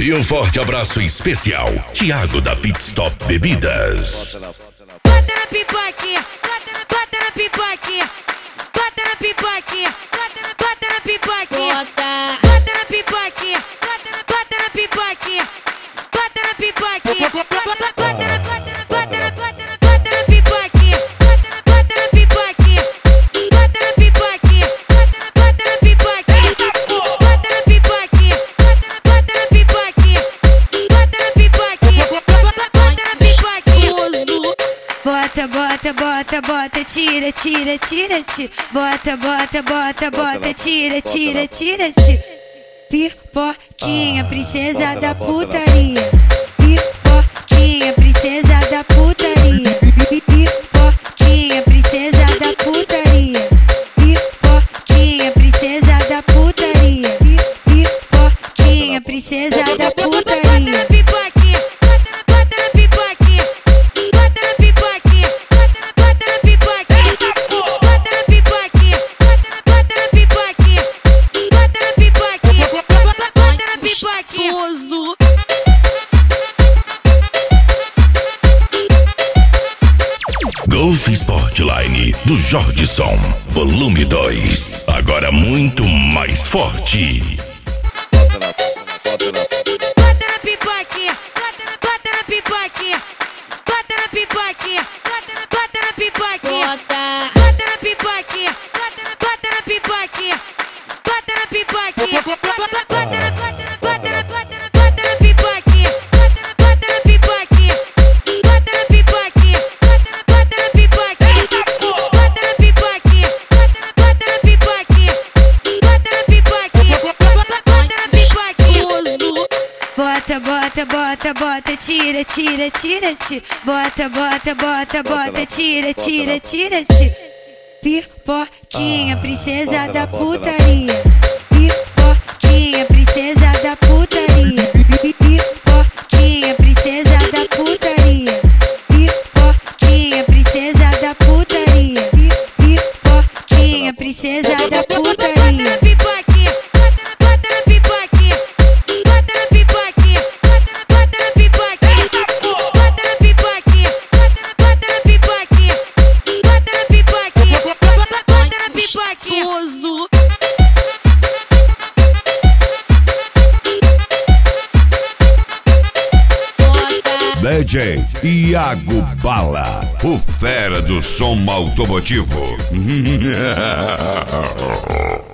E um forte abraço especial, Thiago da Pit Stop Bebidas. Bota na pipoquinha, bota na pipoquinha, bota na pipoquinha, bota na pipoquinha, bota na pipoquinha, bota na pipoquinha, bota na pipoquinha, bota na pipoquinha, bota na pipoquinha, bota na pipoquinha, bota na pipoquinha, bota na pipoquinha, bota na pipoquinha, bota na pipoquinha, bota, bota, bota, bota, tira, tira, tira, tira, bota, bota, bota, bota, tira, tira, tira, tira. Pipoquinha, princesa da putaria. Pipoquinha, princesa da putaria. Pipoquinha, princesa da putaria. Pipoquinha, princesa da putaria. Pipoquinha, princesa da putaria. Golf Sportline do Jordson, volume 2, agora muito mais forte. Bota na pipoquinha, bota na pipoquinha, bota na pipoquinha, bota na pipoquinha, bota na pipoquinha, bota na pipoquinha, bota na pipoquinha, bota na pipoquinha, bota na pipoquinha, bota na pipoquinha, bota na pipoquinha, bota na pipoquinha, bota na pipoquinha, bota na pipoquinha, bota, bota, bota, bota, tira, tira, tira, tira, bota, bota, bota, bota, tira, tira, tira, tira. Pipoquinha, princesa da putaria. Pipoquinha, princesa da putaria. Pipoquinha, princesa da putaria. Pipoquinha, princesa da putaria. Pipoquinha, princesa da putaria. DJ Iago Bala, o fera do som automotivo.